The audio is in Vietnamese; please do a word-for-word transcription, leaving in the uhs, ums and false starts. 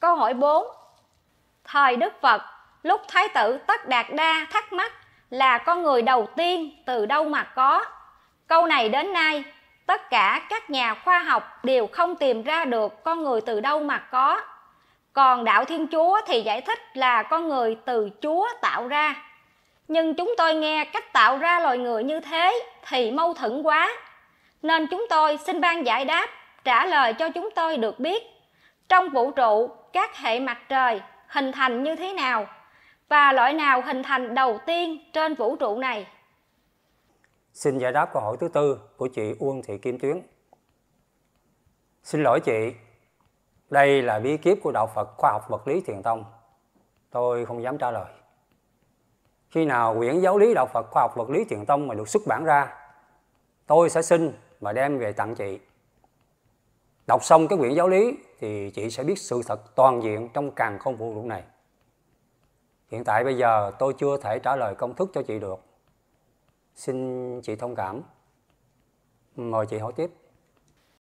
Câu hỏi bốn. Thời Đức Phật, lúc Thái tử Tất Đạt Đa thắc mắc là con người đầu tiên từ đâu mà có. Câu này đến nay, tất cả các nhà khoa học đều không tìm ra được con người từ đâu mà có. Còn đạo Thiên Chúa thì giải thích là con người từ Chúa tạo ra. Nhưng chúng tôi nghe cách tạo ra loài người như thế thì mâu thuẫn quá. Nên chúng tôi xin ban giải đáp trả lời cho chúng tôi được biết trong vũ trụ các hệ mặt trời hình thành như thế nào và loại nào hình thành đầu tiên trên vũ trụ này. Xin giải đáp câu hỏi thứ tư của chị Uông Thị Kim Tuyến. Xin lỗi chị, đây là bí kíp của Đạo Phật Khoa học Vật lý Thiền Tông. Tôi không dám trả lời. Khi nào quyển giáo lý Đạo Phật Khoa học Vật lý Thiền Tông mà được xuất bản ra, tôi sẽ xin và đem về tặng chị. Đọc xong cái quyển giáo lý thì chị sẽ biết sự thật toàn diện trong càn khôn vũ trụ này. Hiện tại bây giờ tôi chưa thể trả lời công thức cho chị được. Xin chị thông cảm. Mời chị hỏi tiếp.